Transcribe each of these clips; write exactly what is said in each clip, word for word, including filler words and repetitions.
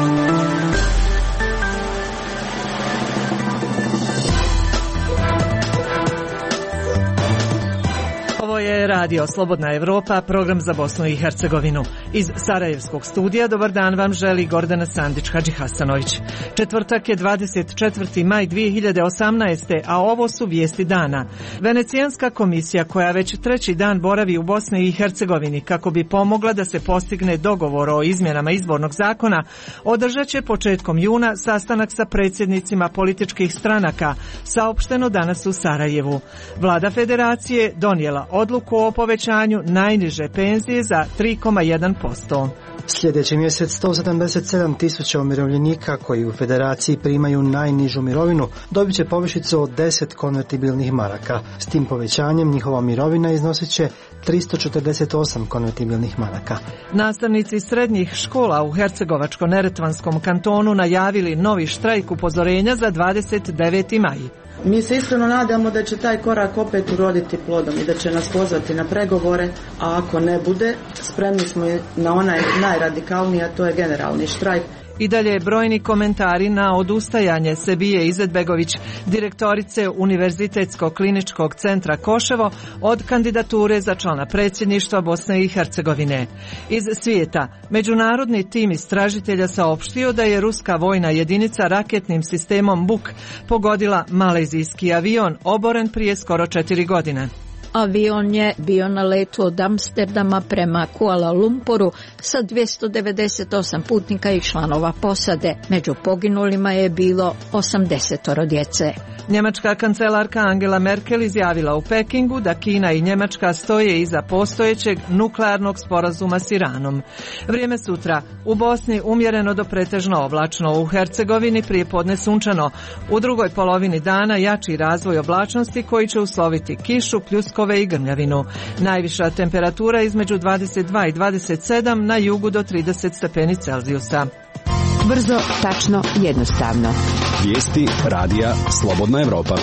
Ovo je Radio Slobodna Evropa, program za Bosnu i Hercegovinu. Iz Sarajevskog studija dobar dan vam želi Gordana Sandić-Hadžihasanović. Četvrtak je dvadeset četvrti maj dvije hiljade osamnaeste. a ovo su vijesti dana. Venecijanska komisija, koja već treći dan boravi u Bosni i Hercegovini kako bi pomogla da se postigne dogovor o izmjenama izbornog zakona, održat će početkom juna sastanak sa predsjednicima političkih stranaka, saopšteno danas u Sarajevu. Vlada Federacije donijela odluku o povećanju najniže penzije za tri zarez jedan posto. Sljedeći mjesec sto sedamdeset sedam tisuća umirovljenika koji u Federaciji primaju najnižu mirovinu dobit će povišicu od deset konvertibilnih maraka. S tim povećanjem njihova mirovina iznosit će tristo četrdeset osam konvertibilnih maraka. Nastavnici srednjih škola u Hercegovačko-neretvanskom kantonu najavili novi štrajk upozorenja za dvadeset deveti maj. Mi se iskreno nadamo da će taj korak opet uroditi plodom i da će nas pozvati na pregovore, a ako ne bude, spremni smo na onaj najradikalniji, a to je generalni štrajk. I dalje brojni komentari na odustajanje Sebije Izetbegović, direktorice Univerzitetskog kliničkog centra Koševo, od kandidature za člana predsjedništva Bosne i Hercegovine. Iz svijeta, međunarodni tim istražitelja saopštio da je ruska vojna jedinica raketnim sistemom Buk pogodila malezijski avion oboren prije skoro četiri godine. Avion je bio na letu od Amsterdama prema Kuala Lumpuru sa dvjesto devedeset osam putnika i članova posade. Među poginulima je bilo osamdeset djece. Njemačka kancelarka Angela Merkel izjavila u Pekingu da Kina i Njemačka stoje iza postojećeg nuklearnog sporazuma s Iranom. Vrijeme sutra. U Bosni umjereno do pretežno oblačno, u Hercegovini prijepodne sunčano. U drugoj polovini dana jači razvoj oblačnosti koji će usloviti kišu, pljuskove i grmljavinu. Najviša temperatura između dvadeset dva i dvadeset sedam, na jugu do trideset stepeni Celzijusa. Brzo, tačno, jednostavno. Vijesti radija Slobodna Evropa.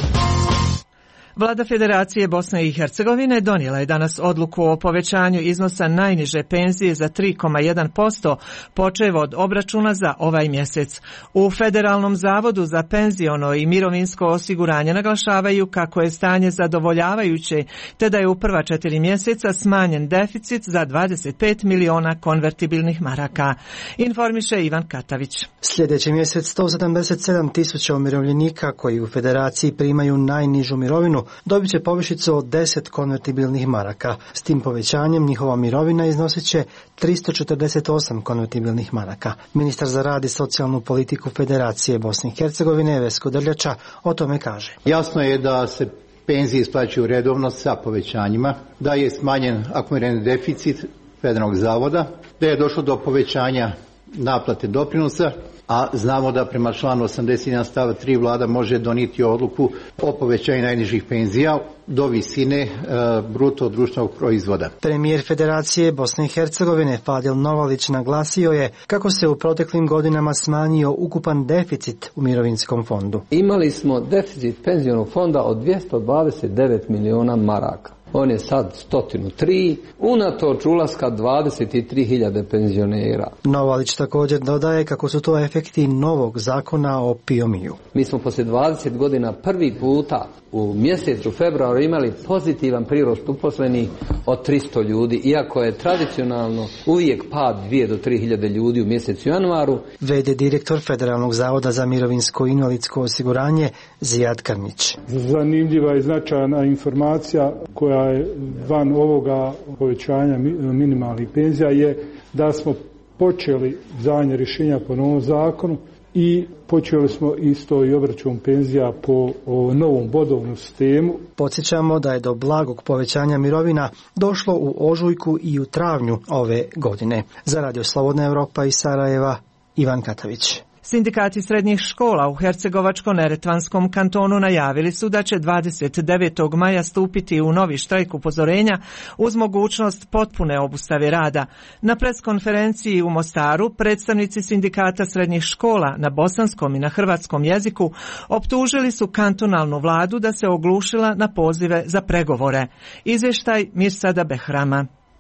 Vlada Federacije Bosne i Hercegovine donijela je danas odluku o povećanju iznosa najniže penzije za tri zarez jedan posto, počev od obračuna za ovaj mjesec. U Federalnom zavodu za penziono i mirovinsko osiguranje naglašavaju kako je stanje zadovoljavajuće, te da je u prva četiri mjeseca smanjen deficit za dvadeset pet miliona konvertibilnih maraka. Informiše Ivan Katavić. Sljedeći mjesec sto sedamdeset sedam tisuća umirovljenika koji u Federaciji primaju najnižu mirovinu dobit će povišicu od deset konvertibilnih maraka. S tim povećanjem njihova mirovina iznosit će tristo četrdeset osam konvertibilnih maraka. Ministar za rad i socijalnu politiku Federacije Bosne i Hercegovine Vesko Drljača o tome kaže. Jasno je da se penzije isplaćuju redovno sa povećanjima, da je smanjen akumulirani deficit Federalnog zavoda, da je došlo do povećanja naplate doprinosa, a znamo da prema članu osamdeset jedan stav tri vlada može donijeti odluku o povećanju najnižih penzija do visine e, bruto društvenog proizvoda. Premijer Federacije Bosne i Hercegovine Fadil Novalić naglasio je kako se u proteklim godinama smanjio ukupan deficit u mirovinskom fondu. Imali smo deficit penzionog fonda od dvjesto dvadeset devet miliona maraka. On je sad sto tri, unatoč ulaska dvadeset tri hiljade penzionera. Novalić također dodaje kako su to efekti novog zakona o P I O M I-u. Mi smo poslije dvadeset godina prvi puta u mjesecu februaru imali pozitivan prirost uposlenih od tristo ljudi, iako je tradicionalno uvijek pad dvije do tri hiljade ljudi u mjesecu januaru. V D direktor Federalnog zavoda za mirovinsko i invalidsko osiguranje Zijad Krnić. Zanimljiva i značajna informacija koja je van ovoga povećanja minimalnih penzija je da smo počeli izdavanje rješenja po novom zakonu i počeli smo isto i obračun penzija po o, novom bodovnom sistemu. Podsjećamo da je do blagog povećanja mirovina došlo u ožujku i u travnju ove godine. Za Radio Slobodna Evropa iz Sarajeva, Ivan Katavić. Sindikati srednjih škola u Hercegovačko-neretvanskom kantonu najavili su da će dvadeset devetog maja stupiti u novi štrajk upozorenja uz mogućnost potpune obustave rada. Na preskonferenciji u Mostaru predstavnici sindikata srednjih škola na bosanskom i na hrvatskom jeziku optužili su kantonalnu vladu da se oglušila na pozive za pregovore. Izvještaj Mirsada Behrama.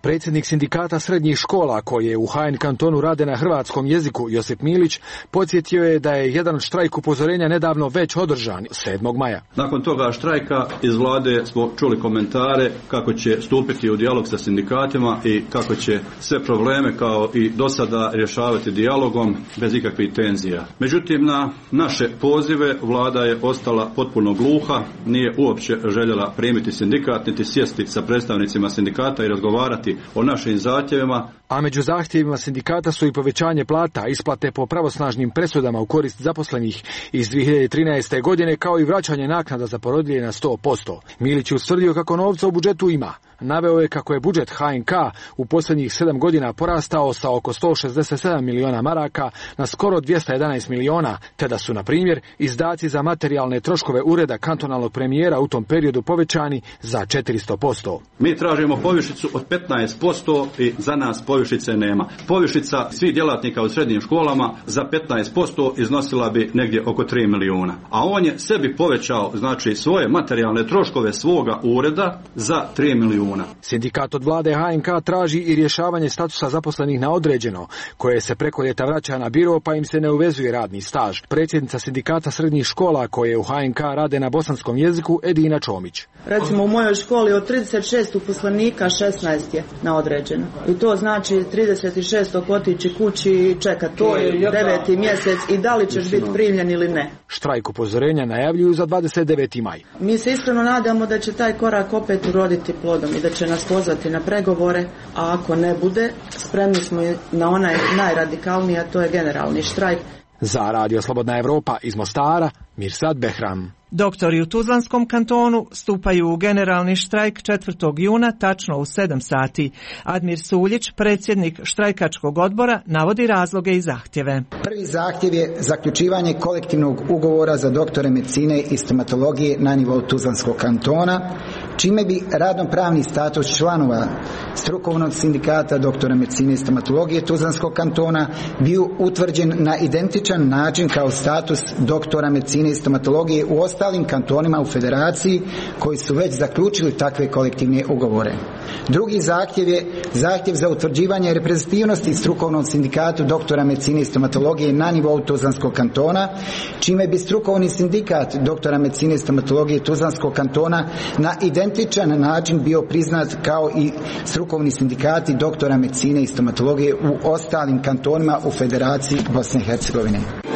Predsjednik sindikata srednjih škola koji je u H N kantonu rade na hrvatskom jeziku, Josip Milić, podsjetio je da je jedan štrajk upozorenja nedavno već održan sedmog maja. Nakon toga štrajka iz vlade smo čuli komentare kako će stupiti u dijalog sa sindikatima i kako će sve probleme kao i do sada rješavati dijalogom bez ikakvih tenzija. Međutim, na naše pozive vlada je ostala potpuno gluha, nije uopće željela primiti sindikat niti sjesti sa predstavnicima sindikata i razgovarati o našim zahtjevima. A među zahtjevima sindikata su i povećanje plata, isplate po pravosnažnim presudama u korist zaposlenih iz dvije hiljade trinaeste. godine, kao i vraćanje naknada za porodilje na sto posto. Milić je ustvrdio kako novca u budžetu ima. Naveo je kako je budžet H N K u posljednjih sedam godina porastao sa oko sto šezdeset sedam miliona maraka na skoro dvjesto jedanaest miliona, te da su, na primjer, izdaci za materijalne troškove ureda kantonalnog premijera u tom periodu povećani za četiristo posto. Mi tražimo povišicu od petnaest posto i za nas povišice nema. Povišica svih djelatnika u srednjim školama za petnaest posto iznosila bi negdje oko tri milijuna. A on je sebi povećao, znači, svoje materijalne troškove svoga ureda za tri milijuna. Sindikat od vlade H N K traži i rješavanje statusa zaposlenih na određeno, koje se preko ljeta vraća na biro pa im se ne uvezuje radni staž. Predsjednica sindikata srednjih škola koje u H N K rade na bosanskom jeziku, Edina Čomić. Recimo u mojoj školi od trideset šest uposlenika šesnaest je na određeno. I to znači trideset šest otići kući i čeka, to je deveti mjesec i da li ćeš biti primljen ili ne. Štrajk upozorenja najavljuju za dvadeset deveti maj. Mi se iskreno nadamo da će taj korak opet uroditi plodom i da će nas pozvati na pregovore, a ako ne bude, spremni smo na onaj najradikalniji, a to je generalni štrajk. Za Radio Slobodna Evropa iz Mostara, Mirsad Behram. Doktori u Tuzlanskom kantonu stupaju u generalni štrajk četvrtog juna tačno u sedam sati. Admir Suljić, predsjednik štrajkačkog odbora, navodi razloge i zahtjeve. Prvi zahtjev je zaključivanje kolektivnog ugovora za doktore medicine i stomatologije na nivou Tuzlanskog kantona, čime bi radnopravni status članova strukovnog sindikata doktora medicine i stomatologije Tuzlanskog kantona bio utvrđen na identičan način kao status doktora medicine i stomatologije u ostalim kantonima u federaciji koji su već zaključili takve kolektivne ugovore. Drugi zahtjev je zahtjev za utvrđivanje reprezentativnosti strukovnog sindikatu doktora medicine i stomatologije na nivou Tuzlanskog kantona, čime bi strukovni sindikat doktora medicine i stomatologije Tuzlanskog kantona na identičan način bio priznat kao i strukovni sindikati doktora medicine i stomatologije u ostalim kantonima u Federaciji Bosne i Hercegovine.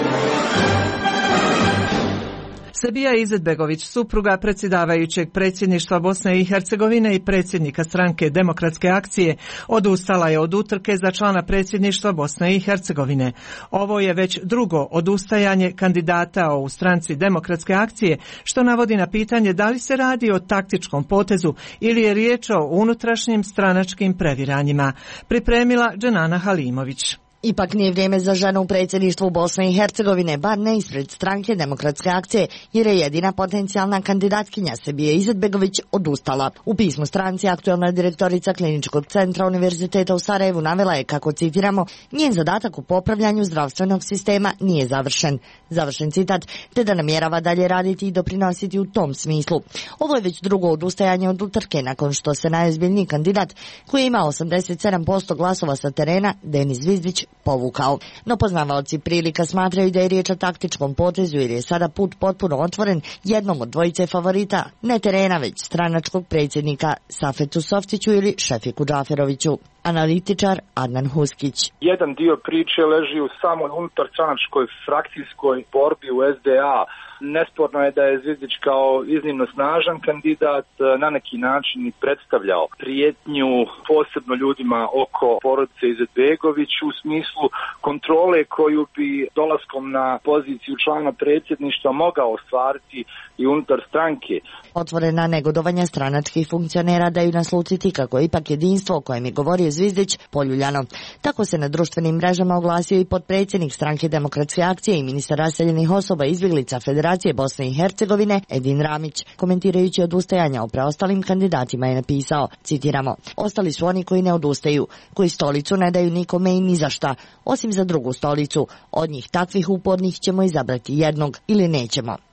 Sabija Izetbegović, supruga predsjedavajućeg predsjedništva Bosne i Hercegovine i predsjednika stranke Demokratske akcije, odustala je od utrke za člana predsjedništva Bosne i Hercegovine. Ovo je već drugo odustajanje kandidata u stranci Demokratske akcije, što navodi na pitanje da li se radi o taktičkom potezu ili je riječ o unutrašnjim stranačkim previranjima. Pripremila Dženana Halimović. Ipak nije vrijeme za ženu u predsjedništvu Bosne i Hercegovine, bar ne ispred stranke Demokratske akcije, jer je jedina potencijalna kandidatkinja Sabija Izetbegović odustala. U pismu stranci aktualna direktorica Kliničkog centra Univerziteta u Sarajevu navela je kako, citiramo, njen zadatak u popravljanju zdravstvenog sistema nije završen. Završen citat, te da namjerava dalje raditi i doprinositi u tom smislu. Ovo je već drugo odustajanje od utrke nakon što se najozbiljniji kandidat, koji ima osamdeset sedam posto glasova sa terena, Denis Zvizdić, povukao. No poznavaoci prilika smatraju da je riječ o taktičkom potezu jer je sada put potpuno otvoren jednom od dvojice favorita, ne terena već stranačkog predsjednika Safetu Softiću ili Šefiku Džaferoviću. Analitičar Adnan Huskić. Jedan dio priče leži u samoj unutarstranačkoj frakcijskoj borbi u S D A. Nesporno je da je Zvizdić kao iznimno snažan kandidat na neki način i predstavljao prijetnju posebno ljudima oko porodice Izetbegović u smislu kontrole koju bi dolaskom na poziciju člana predsjedništva mogao ostvariti i unutar stranke. Otvorena negodovanja stranačkih funkcionera daju naslutiti kako je ipak jedinstvo o kojem je govorio Zvizdić poljuljano. Tako se na društvenim mrežama oglasio i potpredsjednik stranke Demokratske akcije i ministar raseljenih osoba izbjeglica Federacije Bosne i Hercegovine Edin Ramić. Komentirajući odustajanja o preostalim kandidatima je napisao, citiramo, ostali su oni koji ne odustaju, koji stolicu ne daju nikome i ni za šta, osim za drugu stolicu. Od njih takvih upornih ćemo izabrati jednog ili nećemo.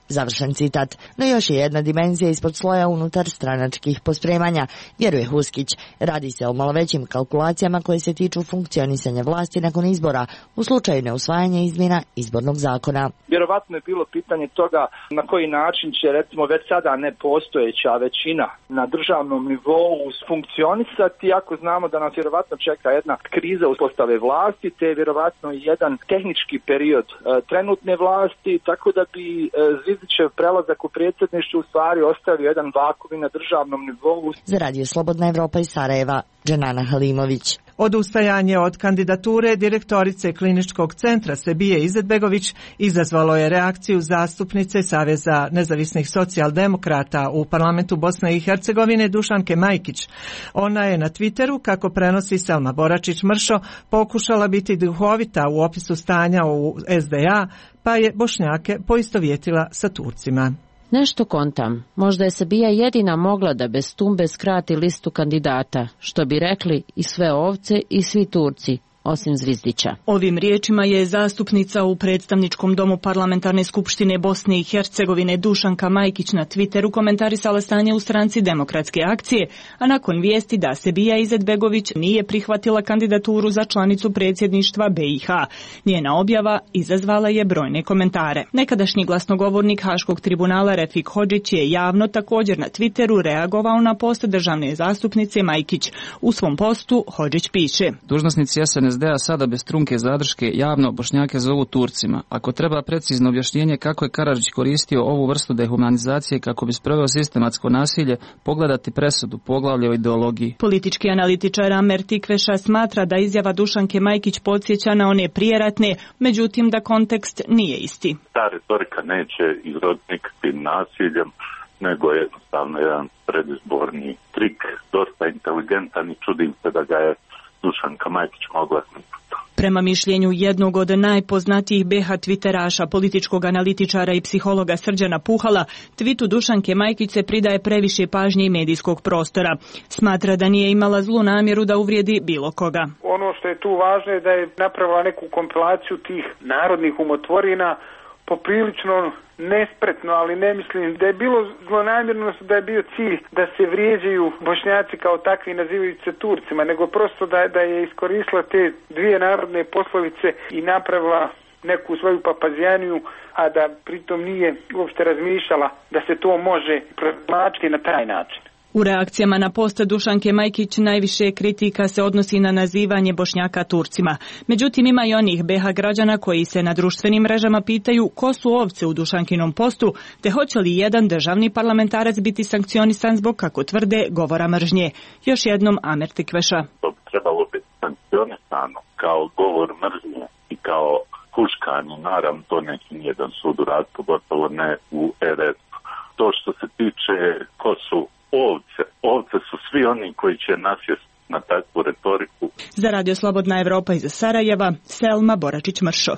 Završen citat. No još je jedna dimenzija ispod sloja unutar stranačkih pospremanja, vjeruje Huskić. Radi se o malo većim kalkulacijama koje se tiču funkcionisanja vlasti nakon izbora u slučaju neusvajanja izmjena izbornog zakona. Vjerovatno je bilo pitanje toga na koji način će recimo već sada nepostojeća većina na državnom nivou funkcionisati, ako znamo da nas vjerovatno čeka jedna kriza uspostave vlasti, te je vjerovatno i jedan tehnički period e, trenutne vlasti, tako da bi e, Zvizdićev prelazak u predsjedništvo u stvari ostavio jedan vakuum na državnom nivou. Za Radio Slobodna Evropa iz Sarajeva, Dženana Halimović. Odustajanje od kandidature direktorice Kliničkog centra Sebije Izetbegović izazvalo je reakciju zastupnice Saveza nezavisnih socijaldemokrata u parlamentu Bosne i Hercegovine Dušanke Majkić. Ona je na Twitteru, kako prenosi Selma Boračić-Mršo, pokušala biti duhovita u opisu stanja u es de a, pa je Bošnjake poistovjetila sa Turcima. Nešto kontam, možda je Sebija jedina mogla da bez tumbe skrati listu kandidata, što bi rekli i sve ovce i svi Turci, osim Zvizdića. Ovim riječima je zastupnica u predstavničkom domu Parlamentarne skupštine Bosne i Hercegovine Dušanka Majkić na Twitteru komentarisala stanje u stranci Demokratske akcije, a nakon vijesti da Sebija Izetbegović nije prihvatila kandidaturu za članicu predsjedništva be i ha. Njena objava izazvala je brojne komentare. Nekadašnji glasnogovornik Haškog tribunala Refik Hodžić je javno također na Twitteru reagovao na post državne zastupnice Majkić. U svom postu Hodžić piše: Dužnosnici es en es de a sada bez trunke zadrške javno Bošnjake zovu Turcima. Ako treba precizno objašnjenje kako je Karadžić koristio ovu vrstu dehumanizacije kako bi sproveo sistematsko nasilje, pogledati presudu, poglavlje o ideologiji. Politički analitičar Amer Tikveša smatra da izjava Dušanke Majkić podsjeća na one prijeratne, međutim da kontekst nije isti. Ta retorika neće izroditi nikakvim nasiljem, nego je jednostavno jedan predizborni trik, dosta inteligentan i čudim se da ga je Dušanka Majkić mogla snimati. Prema mišljenju jednog od najpoznatijih be ha twitteraša, političkog analitičara i psihologa Srđana Puhala, twitu Dušanke Majkić se pridaje previše pažnje i medijskog prostora. Smatra da nije imala zlu namjeru da uvrijedi bilo koga. Ono što je tu važno je da je napravila neku kompilaciju tih narodnih umotvorina, poprilično nespretno, ali ne mislim da je bilo zlonamjerno, da je bio cilj da se vrijeđaju Bošnjaci kao takvi nazivajući se Turcima, nego prosto da, da je iskoristila te dvije narodne poslovice i napravila neku svoju papazijaniju, a da pritom nije uopšte razmišljala da se to može protumačiti na taj način. U reakcijama na post Dušanke Majkić najviše kritika se odnosi na nazivanje Bošnjaka Turcima. Međutim, ima i onih be ha građana koji se na društvenim mrežama pitaju ko su ovce u Dušankinom postu, te hoće li jedan državni parlamentarac biti sankcionisan zbog, kako tvrde, govora mržnje. Još jednom Amer Tikveša. To bi trebalo biti sankcionisano kao govor mržnje i kao huškanje. Naravno, to neće nijedan sud uraditi, pogotovo ne u er es. To što se tiče ko su ovce. Ovce su svi oni koji će nasjesti na takvu retoriku. Za Radio Slobodna Evropa iz Sarajeva, Selma Boračić-Mršo.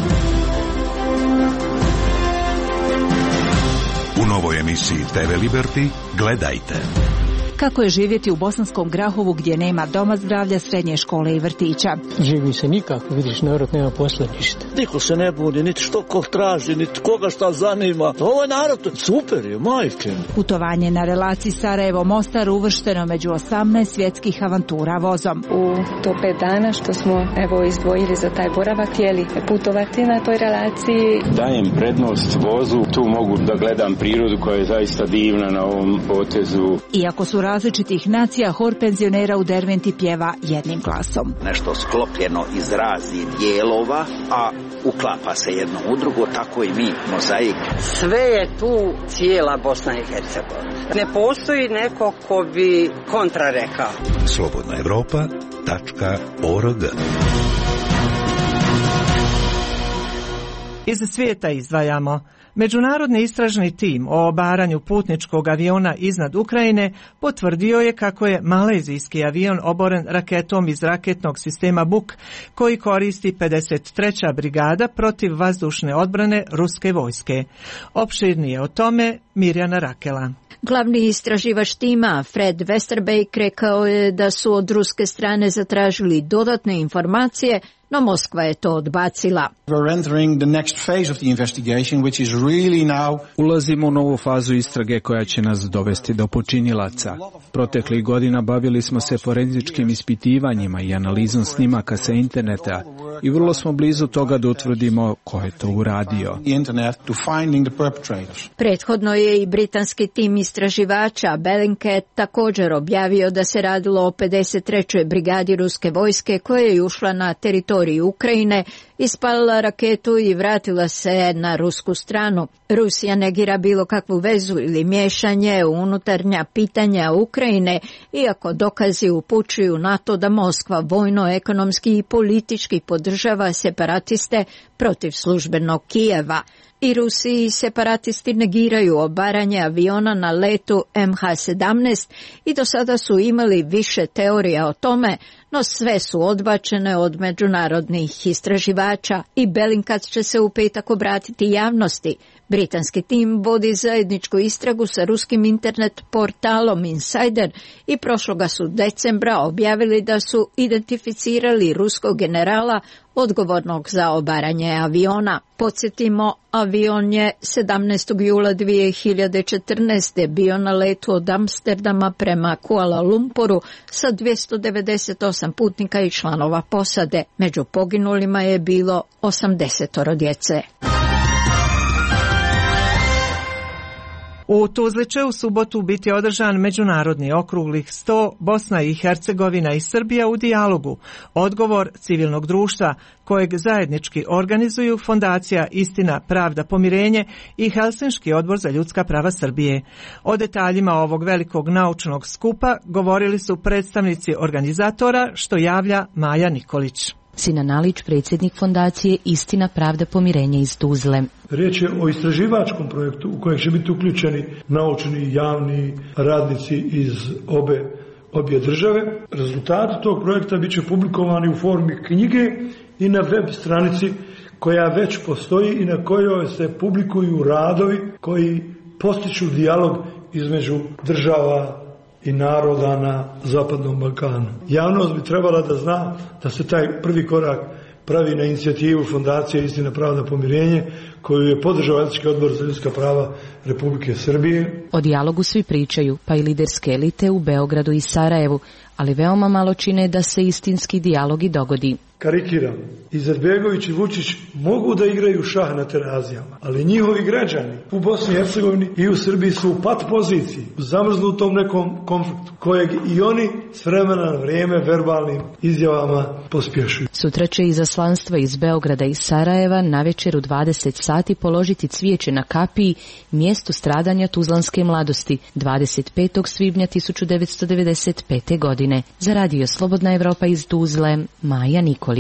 U novoj emisiji te ve Liberty gledajte. Kako je živjeti u Bosanskom Grahovu gdje nema doma zdravlja, srednje škole i vrtića? Živi se nikako, vidiš, narod nema posla ništa. Niko se ne budi, niti što ko traži, niti koga šta zanima. Ovo je narod, super je, majke. Putovanje na relaciji Sarajevo-Mostar uvršteno među osamnaest svjetskih avantura vozom. U to pet dana što smo evo izdvojili za taj boravak, htjeli putovati na toj relaciji. Dajem prednost vozu, tu mogu da gledam prirodu koja je zaista divna na ovom potezu. Iako su različitih nacija, hor penzionera u Derventi pjeva jednim glasom. Nešto sklopljeno iz raznih dijelova, a uklapa se jedno u drugo, tako i mi, mozaik. Sve je tu cijela Bosna i Hercegovina. Ne postoji neko ko bi kontra rekao. slobodna evropa tačka org. Iz svijeta izdvajamo. Međunarodni istražni tim o obaranju putničkog aviona iznad Ukrajine potvrdio je kako je malezijski avion oboren raketom iz raketnog sistema Buk, koji koristi pedeset treća brigada protiv vazdušne odbrane ruske vojske. Opširnije o tome Mirjana Rakela. Glavni istraživač tima Fred Westerbeek rekao je da su od ruske strane zatražili dodatne informacije no Moskva je to odbacila. Ulazimo u novu fazu istrage koja će nas dovesti do počinilaca. Proteklih godina bavili smo se forenzičkim ispitivanjima i analizom snimaka sa interneta i vrlo smo blizu toga da utvrdimo ko je to uradio. Prethodno je i britanski tim istraživača Bellingcat također objavio da se radilo o pedeset trećoj brigadi ruske vojske koja je ušla na teritoriju Ukrajine, ispalila raketu i vratila se na rusku stranu. Rusija negira bilo kakvu vezu ili miješanje u unutarnja pitanja Ukrajine, iako dokazi upućuju na to da Moskva vojno, ekonomski i politički podržava separatiste protiv službenog Kijeva. I Rusi i separatisti negiraju obaranje aviona na letu M H sedamnaest i do sada su imali više teorija o tome, no sve su odbačene od međunarodnih istraživača i Bellingcat će se u petak obratiti javnosti. Britanski tim vodi zajedničku istragu sa ruskim internet portalom Insider i prošloga su decembra objavili da su identificirali ruskog generala odgovornog za obaranje aviona. Podsjetimo, avion je sedamnaestog jula dvije hiljade četrnaeste. bio na letu od Amsterdama prema Kuala Lumpuru sa dvjesto devedeset osam putnika i članova posade. Među poginulima je bilo osamdesetoro djece. U Tuzli će u subotu biti održan međunarodni okruglih sto Bosna i Hercegovina i Srbija u dijalogu, odgovor civilnog društva kojeg zajednički organizuju Fondacija Istina, pravda, pomirenje i Helsinški odbor za ljudska prava Srbije. O detaljima ovog velikog naučnog skupa govorili su predstavnici organizatora, što javlja Maja Nikolić. Sinan Alić, predsjednik Fondacije Istina, pravda, pomirenje iz Tuzle. Riječ je o istraživačkom projektu u kojem će biti uključeni naučni i javni radnici iz obe, obje države. Rezultati tog projekta bit će publikovani u formi knjige i na web stranici koja već postoji i na kojoj se publikuju radovi koji postiču dijalog između država i naroda na Zapadnom Balkanu. Javnost bi trebala da zna da se taj prvi korak pravi na inicijativu Fondacije Istina, pravda, pomirenje, koju je podržao Etički odbor za ljudska prava Republike Srbije. O dijalogu svi pričaju, pa i liderske elite u Beogradu i Sarajevu, ali veoma malo čine da se istinski dijalog i dogodi. Karikiram, Izetbegović i Vučić mogu da igraju šah na terazijama, ali njihovi građani u Bosni i Hercegovini i u Srbiji su u pat poziciji, u zamrznutom nekom konfliktu, kojeg i oni s vremena na vrijeme verbalnim izjavama pospješuju. Sutra će izaslanstva iz Beograda i Sarajeva navečer u dvadeset sati položiti cvijeće na kapiji, mjestu stradanja tuzlanske mladosti, dvadeset petog svibnja tisuću devetsto devedeset pete. godine. Za radio Slobodna Evropa iz Tuzle, Maja Nikolić.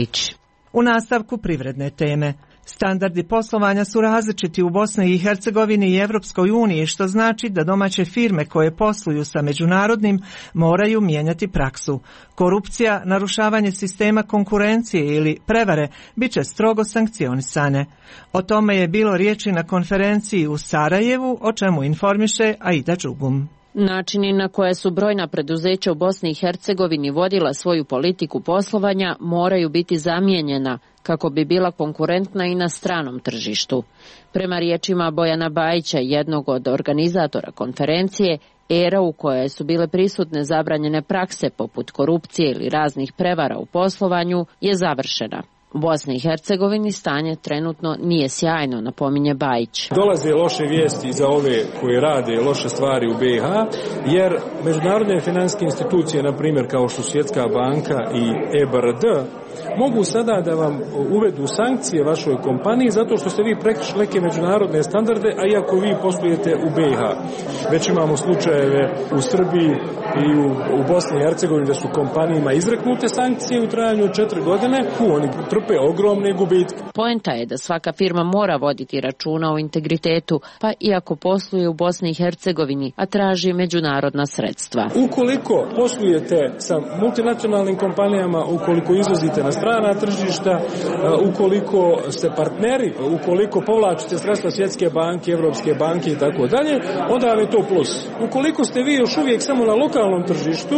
U nastavku privredne teme. Standardi poslovanja su različiti u Bosni i Hercegovini i Evropskoj uniji, što znači da domaće firme koje posluju sa međunarodnim moraju mijenjati praksu. Korupcija, narušavanje sistema konkurencije ili prevare bit će strogo sankcionisane. O tome je bilo riječi na konferenciji u Sarajevu, o čemu informiše Aida Đugum. Načini na koje su brojna preduzeća u Bosni i Hercegovini vodila svoju politiku poslovanja moraju biti zamijenjena kako bi bila konkurentna i na stranom tržištu. Prema riječima Bojana Bajića, jednog od organizatora konferencije, era u kojoj su bile prisutne zabranjene prakse poput korupcije ili raznih prevara u poslovanju je završena. U Bosni i Hercegovini stanje trenutno nije sjajno, napominje Bajić. Dolaze loše vijesti za ove koji rade loše stvari u B i H, jer međunarodne financijske institucije, na primjer kao što Svjetska banka i E B R D, mogu sada da vam uvedu sankcije vašoj kompaniji zato što ste vi prekršili neke međunarodne standarde, a iako vi poslujete u B i H. Već imamo slučajeve u Srbiji i u, u Bosni i Hercegovini da su kompanijima izreknute sankcije u trajanju od četiri godine, oni trpe ogromne gubitke. Poenta je da svaka firma mora voditi računa o integritetu, pa iako posluje u Bosni i Hercegovini, a traži međunarodna sredstva. Ukoliko poslujete sa multinacionalnim kompanijama, ukoliko izvozite na strana tržišta, ukoliko ste partneri, ukoliko povlačite sredstva Svjetske banke, Evropske banke i tako dalje, onda vam je to plus. Ukoliko ste vi još uvijek samo na lokalnom tržištu,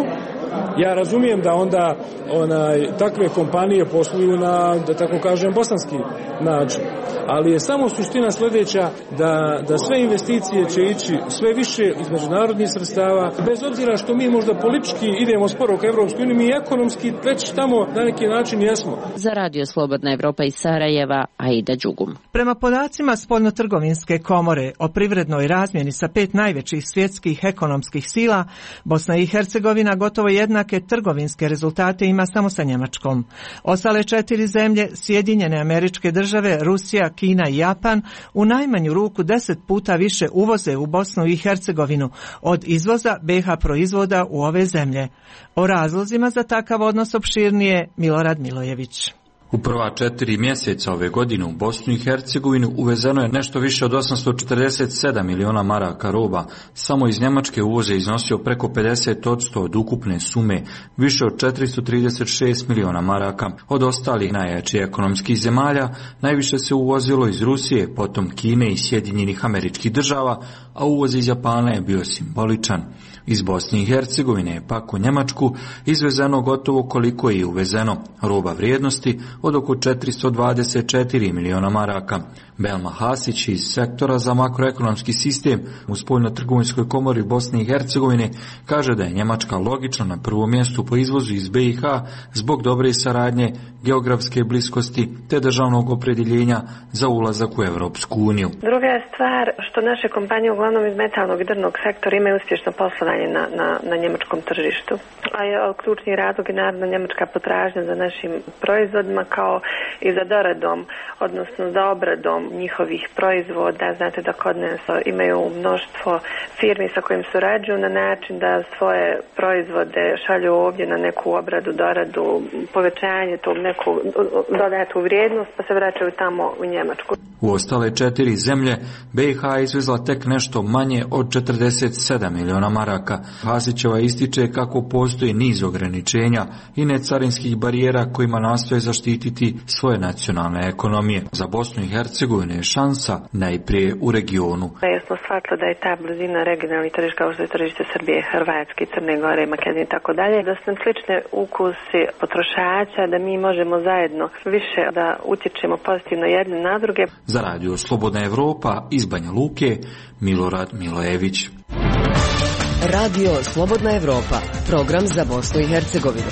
Ja razumijem da onda onaj, takve kompanije posluju na, da tako kažem, bosanski način. Ali je samo suština sljedeća da, da sve investicije će ići sve više iz međunarodnih sredstava, bez obzira što mi možda politički idemo sporo ka Evropskoj uniji, mi ekonomski već tamo na neki način jesmo. Za Radio Slobodna Evropa iz Sarajeva, Aida Đugum. Prema podacima Spoljnotrgovinske komore o privrednoj razmjeni sa pet najvećih svjetskih ekonomskih sila, Bosna i Hercegovina gotovo jednake trgovinske rezultate ima samo sa Njemačkom. Ostale četiri zemlje, Sjedinjene Američke Države, Rusija, Kina i Japan, u najmanju ruku deset puta više uvoze u Bosnu i Hercegovinu od izvoza be ha proizvoda u ove zemlje. O razlozima za takav odnos opširnije Milorad Milojević. U prva četiri mjeseca ove godine u Bosnu i Hercegovinu uvezeno je nešto više od osamsto četrdeset sedam miliona maraka roba. Samo iz Njemačke uvoz je iznosio preko pedeset posto od ukupne sume, više od četiristo trideset šest miliona maraka. Od ostalih najjačih ekonomskih zemalja najviše se uvozilo iz Rusije, potom Kine i Sjedinjenih Američkih Država, a uvoz iz Japana je bio simboličan. Iz Bosne i Hercegovine je pak u Njemačku izvezeno gotovo koliko je i uvezeno, roba vrijednosti od oko četiristo dvadeset četiri miliona maraka. Belma Hasić iz sektora za makroekonomski sistem u Spoljnotrgovinskoj komori Bosne i Hercegovine kaže da je Njemačka logično na prvom mjestu po izvozu iz be i ha zbog dobre saradnje, geografske bliskosti te državnog opredjeljenja za ulazak u Europsku uniju. Druga je stvar što naše kompanije uglavnom iz metalnog i drvnog sektora imaju uspješno poslovanje na, na, na njemačkom tržištu. A je ključni razlog je naravno njemačka potražnja za našim proizvodima kao i za doradom, odnosno za obradom njihovih proizvoda. Znate da kod nas imaju mnoštvo firmi sa kojim surađuju na način da svoje proizvode šalju ovdje na neku obradu, doradu, povećanje tog neku dodatu vrijednost, pa se vraćaju tamo u Njemačku. U ostale četiri zemlje be i ha je izvezla tek nešto manje od četrdeset sedam miliona maraka. Hasićeva ističe kako postoji niz ograničenja i necarinskih barijera kojima nastoje zaštititi svoje nacionalne ekonomije. Za Bosnu i Hercegovinu je šansa najprije u regionu. Ja smo shvatili da je ta blizina regionalnih tržišta kao što je tržište Srbije, Hrvatske, Crne Gore, Makedonije i tako dalje, da su nam slične ukusi potrošača, da mi možemo zajedno više da utječemo pozitivno jedne na druge. Za Radio Slobodna Evropa iz Banja Luke, Milorad Milojević. Radio Slobodna Evropa, program za Bosnu i Hercegovinu.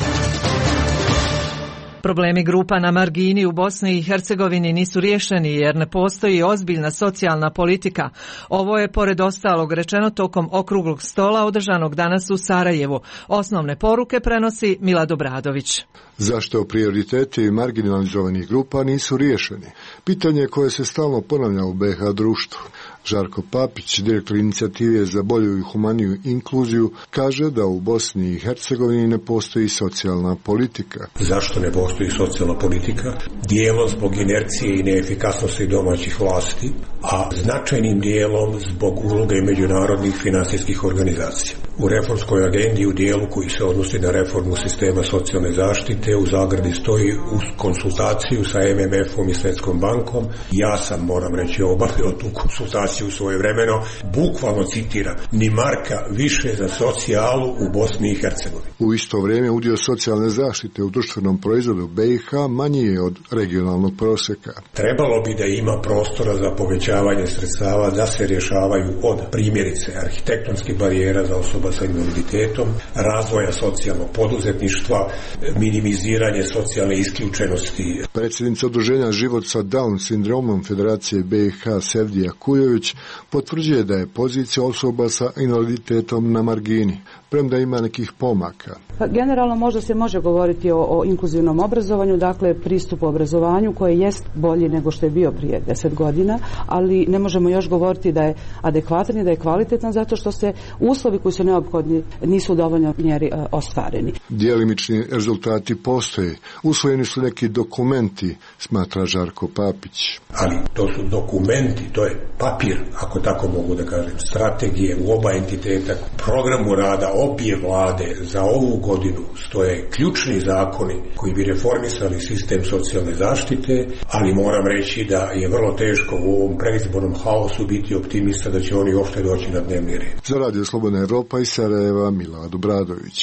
Problemi grupa na margini u Bosni i Hercegovini nisu riješeni jer ne postoji ozbiljna socijalna politika. Ovo je pored ostalog rečeno tokom okruglog stola održanog danas u Sarajevu. Osnovne poruke prenosi Milad Obradović. Zašto prioriteti marginalizovanih grupa nisu riješeni? Pitanje koje se stalno ponavlja u be ha društvu. Žarko Papić, direktor inicijative za bolju i humaniju inkluziju, kaže da u Bosni i Hercegovini ne postoji socijalna politika. Zašto ne postoji socijalna politika? Dijelom zbog inercije i neefikasnosti domaćih vlasti, a značajnim dijelom zbog uloge međunarodnih finansijskih organizacija. U reformskoj agendi u dijelu koji se odnosi na reformu sistema socijalne zaštite u zagradi stoji uz konsultaciju sa em em efom i Svjetskom bankom. Ja sam, moram reći, obavio tu konsultaciju u svoje vremeno, bukvalno citira, ni marka više za socijalu u Bosni i Hercegovini. U isto vrijeme udio socijalne zaštite u društvenom proizvodu be i ha manji je od regionalnog prosjeka. Trebalo bi da ima prostora za povećavanje sredstava da se rješavaju od primjerice arhitektonskih barijera za osoba sa invaliditetom, razvoja socijalnog poduzetništva, minimiziranje socijalne isključenosti. Predsjednica udruženja Život sa Down sindromom Federacije be i ha Sevdija Kujović potvrđuje da je pozicija osoba sa invaliditetom na margini, premda ima nekih pomaka. Pa generalno možda se može govoriti o, o inkluzivnom obrazovanju, dakle pristup obrazovanju koji jest bolji nego što je bio prije deset godina, ali ne možemo još govoriti da je adekvatan i da je kvalitetan zato što se uslovi koji su neophodni nisu u dovoljnoj mjeri e, ostvareni. Djelimični rezultati postoje. Usvojeni su neki dokumenti, smatra Žarko Papić. Ali to su dokumenti, to je papir, ako tako mogu da kažem, strategije u oba entiteta, programu rada obje vlade za ovu godinu stoje ključni zakoni koji bi reformisali sistem socijalne zaštite, ali moram reći da je vrlo teško u ovom predizbornom haosu biti optimista da će oni uopšte doći na dnevni red. Za Radio Slobodna Evropa iz Sarajeva, Milad Obradović.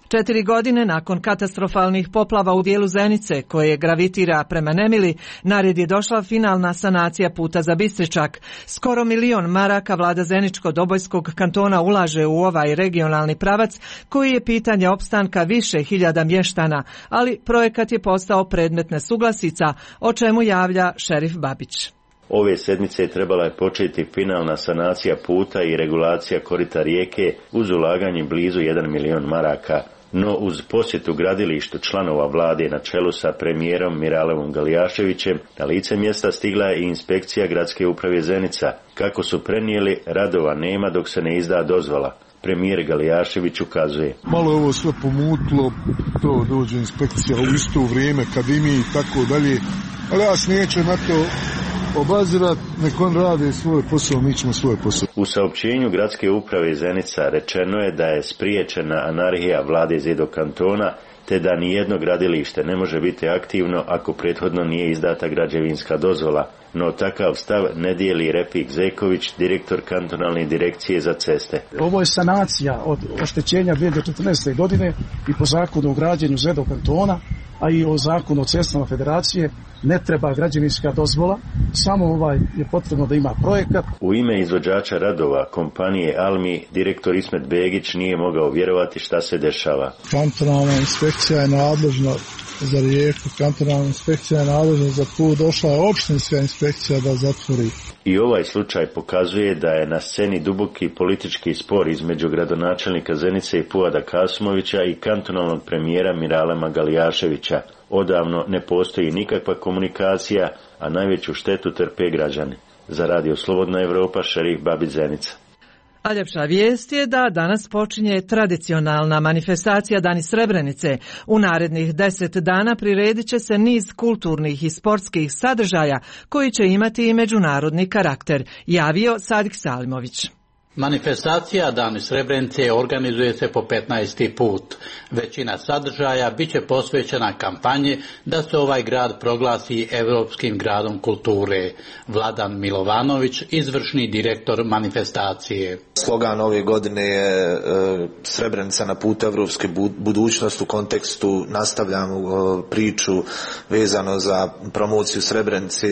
Četiri godine nakon katastrofalnih poplava u dijelu Zenice, koje gravitira prema Nemili, na red je došla finalna sanacija puta za Bistričak. Skoro milion maraka vlada Zeničko-Dobojskog kantona ulaže u ovaj regionalni pravac, koji je pitanje opstanka više hiljada mještana, ali projekat je postao predmet nesuglasica, o čemu javlja šerif Babić. Ove sedmice trebala je početi finalna sanacija puta i regulacija korita rijeke uz ulaganje blizu jedan milion maraka. No uz posjetu gradilištu članova vlade na čelu sa premijerom Miralevom Galijaševićem, na lice mjesta stigla je i inspekcija gradske uprave Zenica. Kako su prenijeli, radova nema dok se ne izda dozvola. Premijer Galijašević ukazuje. Malo je ovo sve pomutlo, to dođe inspekcija u isto vrijeme kad i mi i tako dalje, ali ja se neću na to obazirat, nek on radi svoj posao, mi ćemo svoj posao. U saopćenju gradske uprave Zenica rečeno je da je spriječena anarhija vlade Zedo kantona, te da nijedno gradilište ne može biti aktivno ako prethodno nije izdata građevinska dozvola. No takav stav ne dijeli Refik Zeković, direktor kantonalne direkcije za ceste. Ovo je sanacija od oštećenja dvije tisuće četrnaeste. godine i po zakonu o građenju Zedo kantona, a i o zakonu o cestama federacije ne treba građevinska dozvola, samo ovaj je potrebno da ima projekat. U ime izvođača radova kompanije Almi, direktor Ismet Begić nije mogao vjerovati šta se dešava. Kantonalna inspekcija je nadležna za rijeku, kantonalna inspekcija je nadležna za put, došla je opštinska inspekcija da zatvori. I ovaj slučaj pokazuje da je na sceni duboki politički spor između gradonačelnika Zenice i Fuada Kasimovića i kantonalnog premijera Miralema Galijaševića. Odavno ne postoji nikakva komunikacija, a najveću štetu trpe građani. Za Radio Slobodna Evropa, šerif Babić, Zenica. A ljepša vijest je da danas počinje tradicionalna manifestacija Dani Srebrenice. U narednih deset dana priredit će se niz kulturnih i sportskih sadržaja koji će imati i međunarodni karakter, javio Sadik Salimović. Manifestacija Dani Srebrenice organizuje se po petnaesti put. Većina sadržaja bit će posvećena kampanji da se ovaj grad proglasi Europskim gradom kulture. Vladan Milovanović, izvršni direktor manifestacije. Slogan ove godine je e, Srebrenica na putu evropske budućnosti. U kontekstu nastavljamo e, priču vezano za promociju Srebrenice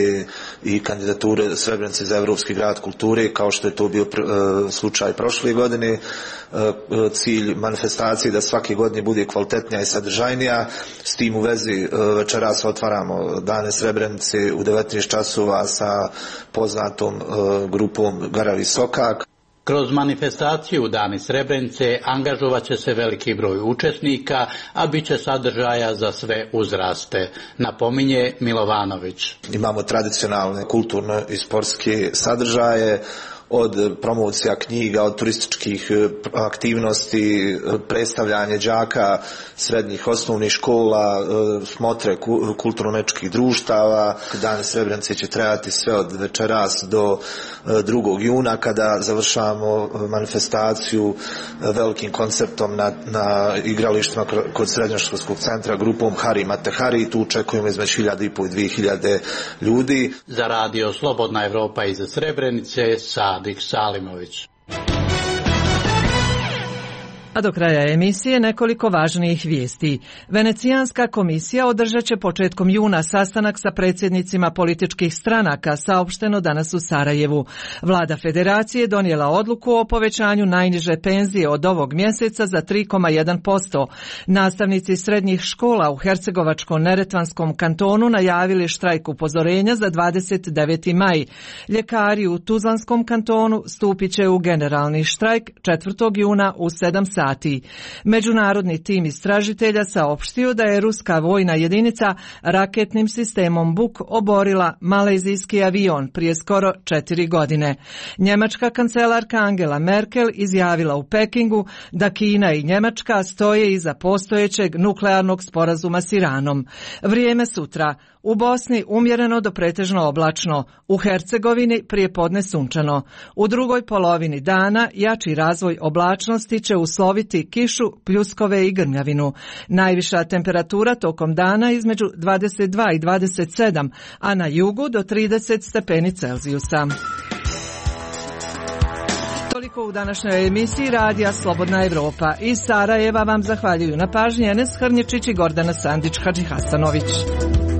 i kandidature Srebrenice za Europski grad kulture, kao što je to bio pr, e, slučaj prošle godine. Cilj manifestacije da svake godine bude kvalitetnija i sadržajnija. S tim u vezi večeras otvaramo Dane Srebrenice u devetnaest časova sa poznatom grupom Garavi Sokak. Kroz manifestaciju Dani Srebrenice angažovat će se veliki broj učesnika, a bit će sadržaja za sve uzraste, napominje Milovanović. Imamo tradicionalne kulturne i sportske sadržaje, od promocija knjiga, od turističkih aktivnosti, predstavljanje đaka srednjih osnovnih škola, smotre kulturno-umjetničkih društava. Dane Srebrenice će trajati sve od večeras do drugog juna kada završavamo manifestaciju velikim koncertom na, na igralištima kod srednjoškolskog centra grupom Hari Mate Hari. Tu očekujemo između hiljadu i po i dvije hiljade ljudi. Za Radio Slobodna Evropa iz Srebrenice, Sadik Salimović. A do kraja emisije nekoliko važnijih vijesti. Venecijanska komisija održat će početkom juna sastanak sa predsjednicima političkih stranaka, saopšteno danas u Sarajevu. Vlada Federacije donijela odluku o povećanju najniže penzije od ovog mjeseca za tri zarez jedan posto. Nastavnici srednjih škola u Hercegovačko-Neretvanskom kantonu najavili štrajk upozorenja za dvadeset deveti maj. Ljekari u Tuzlanskom kantonu stupit će u generalni štrajk četvrtog juna u sedam sati. Međunarodni tim istražitelja saopštio da je ruska vojna jedinica raketnim sistemom Buk oborila malezijski avion prije skoro četiri godine. Njemačka kancelarka Angela Merkel izjavila u Pekingu da Kina i Njemačka stoje iza postojećeg nuklearnog sporazuma s Iranom. Vrijeme sutra. U Bosni umjereno do pretežno oblačno, u Hercegovini prijepodne sunčano. U drugoj polovini dana jači razvoj oblačnosti će usloviti kišu, pljuskove i grmljavinu. Najviša temperatura tokom dana između dvadeset dva i dvadeset sedam, a na jugu do trideset stepeni Celzijusa. Toliko u današnjoj emisiji Radija Slobodna Evropa. Iz Sarajeva vam zahvaljuju na pažnji Enes Hrnječić i Gordana Sandić Hadžihasanović.